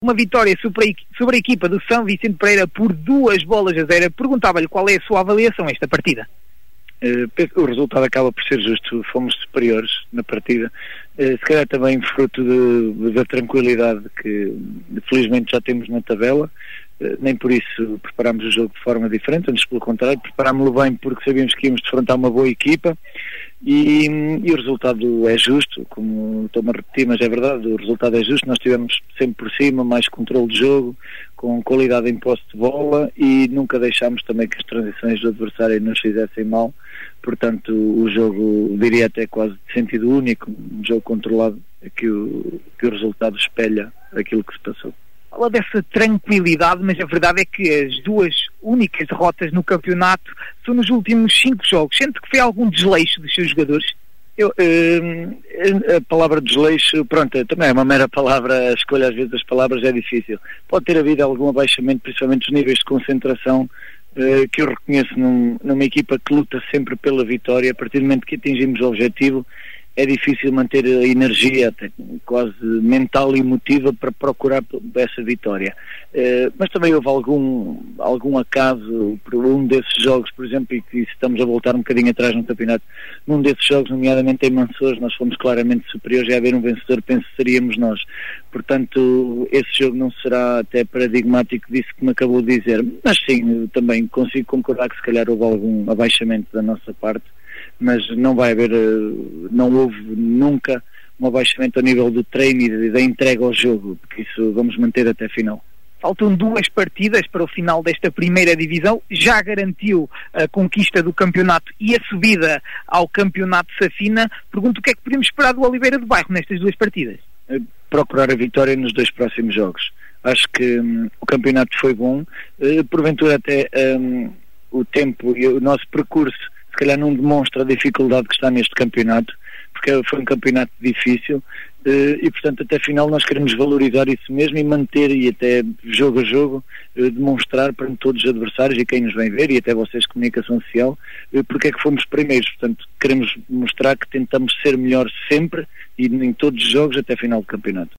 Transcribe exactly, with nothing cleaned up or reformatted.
uma vitória sobre a, sobre a equipa do São Vicente Pereira por duas bolas a zero. Perguntava-lhe qual é a sua avaliação a esta partida. Uh, o resultado acaba por ser justo, fomos superiores na partida, uh, se calhar também fruto de, da tranquilidade que felizmente já temos na tabela. Uh, nem por isso preparámos o jogo de forma diferente, antes pelo contrário, preparámos-lo bem porque sabíamos que íamos defrontar uma boa equipa e, e o resultado é justo, como estou-me a repetir, mas é verdade, o resultado é justo. Nós estivemos sempre por cima, mais controle de jogo, com qualidade em posse de bola e nunca deixámos também que as transições do adversário nos fizessem mal. Portanto, o jogo, diria até quase de sentido único, um jogo controlado, que o, que o resultado espelha aquilo que se passou. Fala dessa tranquilidade, mas a verdade é que as duas únicas derrotas no campeonato são nos últimos cinco jogos. Sente que foi algum desleixo dos seus jogadores? Eu, uh, a palavra desleixo, pronto, também é uma mera palavra, a escolha às vezes das palavras é difícil. Pode ter havido algum abaixamento, principalmente dos níveis de concentração, uh, que eu reconheço num, numa equipa que luta sempre pela vitória. A partir do momento que atingimos o objetivo, é difícil manter a energia, até quase mental e emotiva, para procurar essa vitória. Uh, mas também houve algum, algum acaso, por um desses jogos, por exemplo, e que estamos a voltar um bocadinho atrás no campeonato, num desses jogos, nomeadamente em Mansoures, nós fomos claramente superiores, e a haver um vencedor, penso que seríamos nós. Portanto, esse jogo não será até paradigmático disso que me acabou de dizer. Mas sim, também consigo concordar que se calhar houve algum abaixamento da nossa parte, mas não vai haver, não houve nunca um abaixamento ao nível do treino e da entrega ao jogo, porque isso vamos manter até a final. Faltam duas partidas para o final desta primeira divisão. Já garantiu a conquista do campeonato e a subida ao campeonato Safina. Pergunto o que é que podemos esperar do Oliveira do Bairro nestas duas partidas? Procurar a vitória nos dois próximos jogos. Acho que hum, o campeonato foi bom, uh, porventura até hum, o tempo e o nosso percurso se calhar não demonstra a dificuldade que está neste campeonato, porque foi um campeonato difícil, e portanto até final nós queremos valorizar isso mesmo e manter, e até jogo a jogo demonstrar para todos os adversários e quem nos vem ver, e até vocês, comunicação social, porque é que fomos primeiros. Portanto, queremos mostrar que tentamos ser melhores sempre e em todos os jogos até final do campeonato.